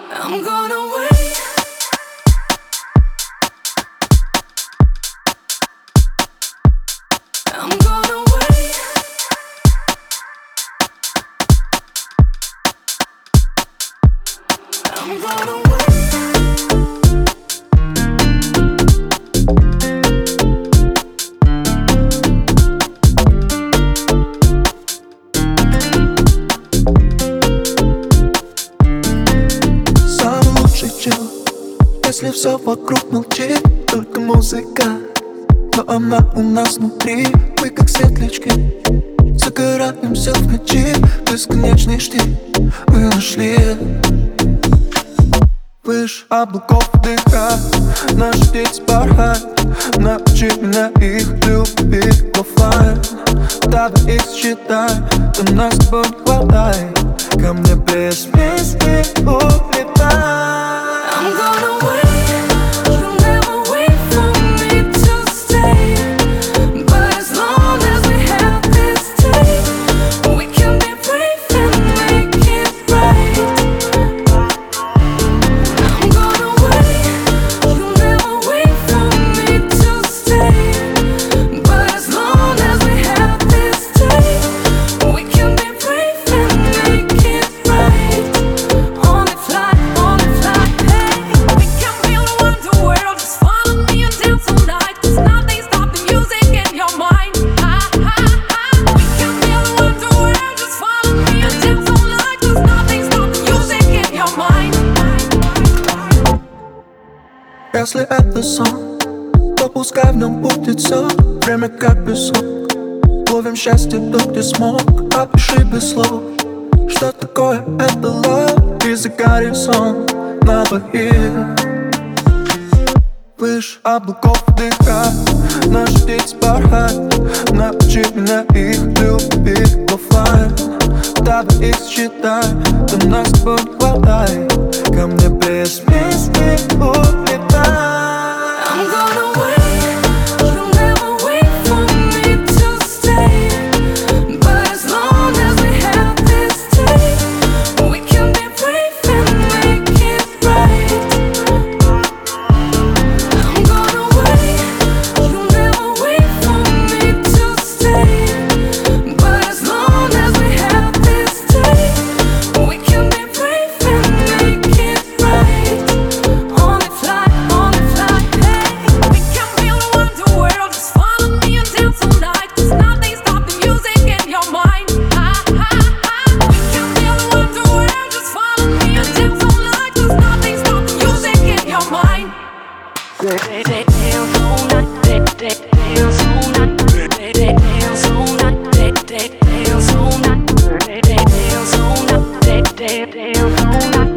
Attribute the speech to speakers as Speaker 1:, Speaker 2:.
Speaker 1: I'm gonna wait. I'm gonna wait. I'm gonna wait.
Speaker 2: Самый лучший чел, если все вокруг молчит, только музыка, но она у нас внутри. Мы как светлячки, загораемся в ночи, бесконечный штиль мы нашли. Выше облаков дыха, наши птицы порхают. Научи меня их любить в оффлайн. Давай их считай, то нас с тобой не хватает. Ко мне без песни улетай.
Speaker 1: I'm gonna wait. You'll never wait for me to stay. But as long as we have this taste, we can be brave and make it right. I'm gonna wait. You'll never wait for me to stay. But as long as we have this taste, we can be brave and make it right. Only fly, hey. We can build a wonder world. Just follow me and dance all night. 'Cause nothing stops the music in your mind. We can build a wonder world. Just follow me and dance all night. 'Cause nothing stops the music in your mind.
Speaker 2: Если это сон, то пускай в нем будет все. Время как песок, ловим счастье тут, где смог. Опиши без слов, что такое это love. И за горизонт на двоих. Выше облаков дыха, наши птицы порхают. Научи меня их любить в оффлайн. Давай их считай, то нас с тобой не хватает. Ко мне без песни улетай.
Speaker 1: I'm gonna wait. You'll never wait for me to stay. But as long as we have this taste, we can be brave and make it right. I'm gonna wait. You'll never wait for me to stay. But as long as we have this taste, we can be brave and make it right. Only fly, hey. We can build a wonder world. Just follow me and dance all night. 'Cause nothing stops the music in your mind. We can build a wonder world. Just follow me and dance all night. 'Cause nothing stops the music in your mind. Dance all night, dance all night, dance all night, dance all night, dance all night, dance all night.